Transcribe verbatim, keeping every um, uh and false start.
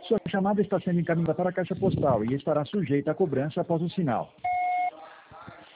Sua chamada está sendo encaminhada para a caixa postal e estará sujeita a cobrança após o sinal.